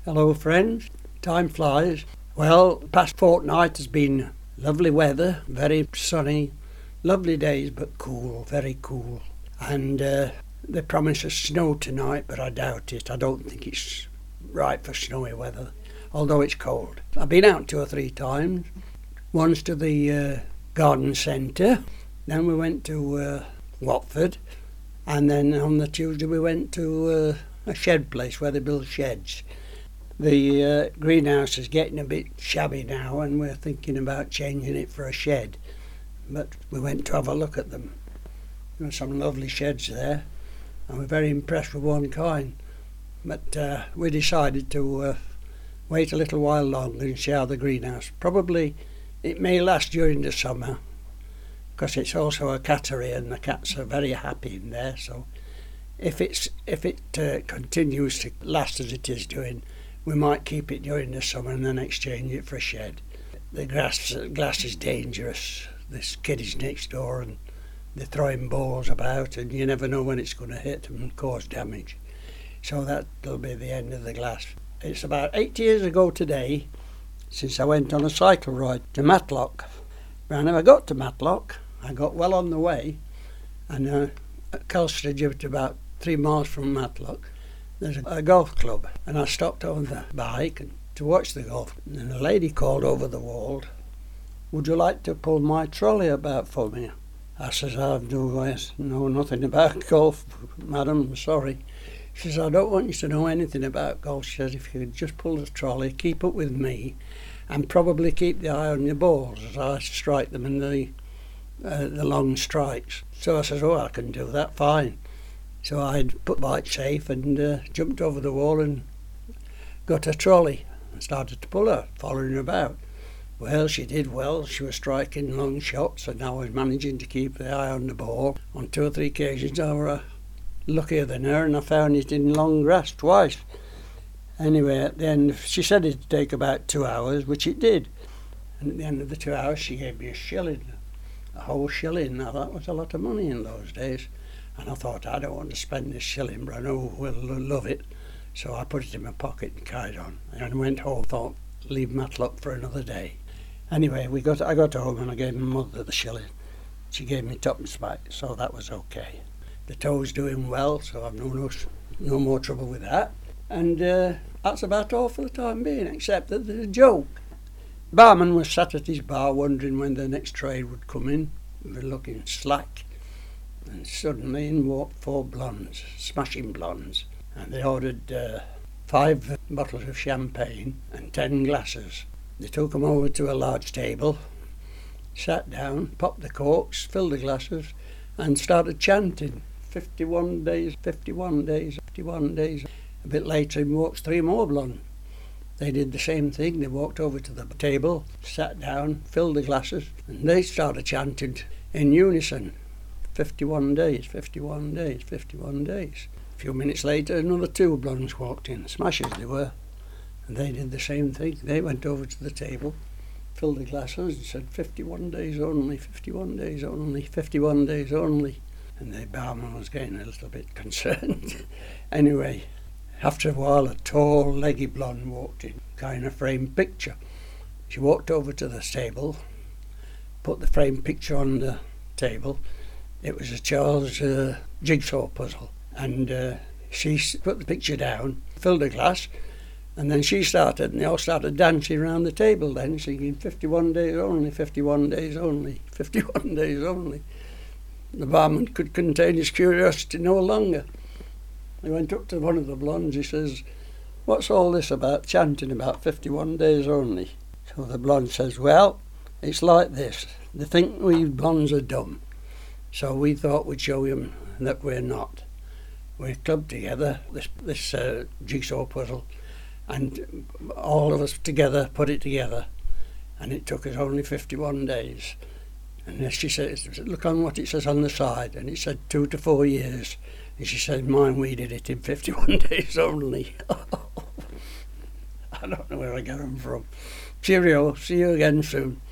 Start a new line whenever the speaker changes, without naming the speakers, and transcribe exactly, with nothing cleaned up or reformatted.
Hello friends, time flies. Well, the past fortnight has been lovely weather, very sunny, lovely days but cool, very cool. And uh, they promise us snow tonight, but I doubt it. I don't think it's right for snowy weather, although it's cold. I've been out two or three times, once to the uh, garden centre, then we went to uh, Watford, and then on the Tuesday we went to uh, a shed place where they build sheds. The uh, greenhouse is getting a bit shabby now and we're thinking about changing it for a shed. But we went to have a look at them. There were some lovely sheds there and we're very impressed with one kind. But uh, we decided to uh, wait a little while longer and see how the greenhouse. Probably it may last during the summer because it's also a cattery and the cats are very happy in there. So if, it's, if it uh, continues to last as it is doing, we might keep it during the summer and then exchange it for a shed. The grass, glass is dangerous. There's kiddies next door and they're throwing balls about and you never know when it's going to hit and cause damage. So that'll be the end of the glass. It's about eight years ago today since I went on a cycle ride to Matlock. When I never got to Matlock, I got well on the way, and uh, at Kelstridge, about three miles from Matlock, there's a golf club, and I stopped on the bike and, to watch the golf. And a lady called over the wall, "Would you like to pull my trolley about for me?" I says, "I do know nothing about golf, madam, sorry." She says, "I don't want you to know anything about golf." She says, "If you could just pull the trolley, keep up with me, and probably keep the eye on your balls as I strike them in the, uh, the long strikes." So I says, "Oh, I can do that, fine." So I put the bike safe and uh, jumped over the wall and got a trolley and started to pull her, following her about. Well, she did well. She was striking long shots and I was managing to keep the eye on the ball. On two or three occasions I was uh, luckier than her and I found it in long grass twice. Anyway, at the end, she said it'd take about two hours, which it did. And at the end of the two hours she gave me a shilling, a whole shilling. Now that was a lot of money in those days. And I thought, I don't want to spend this shilling, but I know we'll love it. So I put it in my pocket and carried on. And went home, thought, leave Matlock for another day. Anyway, we got. I got home and I gave my mother the shilling. She gave me tuppence back, so that was okay. The toe's doing well, so I've no, no, no more trouble with that. And uh, that's about all for the time being, except that there's a joke. Barman was sat at his bar wondering when the next trade would come in. We were looking slack. And suddenly in walked four blondes, smashing blondes, and they ordered uh, five bottles of champagne and ten glasses. They took them over to a large table, sat down, popped the corks, filled the glasses, and started chanting, fifty-one days, fifty-one days, fifty-one days. A bit later in walks three more blondes. They did the same thing. They walked over to the table, sat down, filled the glasses, and they started chanting in unison. fifty-one days, fifty-one days, fifty-one days. A few minutes later, another two blondes walked in, smashers they were, and they did the same thing. They went over to the table, filled the glasses and said, fifty-one days only, fifty-one days only, fifty-one days only. And the barman was getting a little bit concerned. Anyway, after a while, a tall, leggy blonde walked in, carrying a framed picture. She walked over to the table, put the framed picture on the table. It was a Charles uh, jigsaw puzzle, and uh, she put the picture down, filled a glass, and then she started, and they all started dancing around the table then, singing fifty-one days only, fifty-one days only, fifty-one days only. The barman could contain his curiosity no longer. He went up to one of the blondes, he says, "What's all this about, chanting about fifty-one days only?" So the blonde says, "Well, it's like this, they think we blondes are dumb. So we thought we'd show him that we're not. We clubbed together this, this uh, jigsaw puzzle and all of us together put it together, and it took us only fifty-one days. And she says, look on what it says on the side, and it said two to four years. And she said, mine, we did it in fifty-one days only." I don't know where I get them from. Cheerio, see you again soon.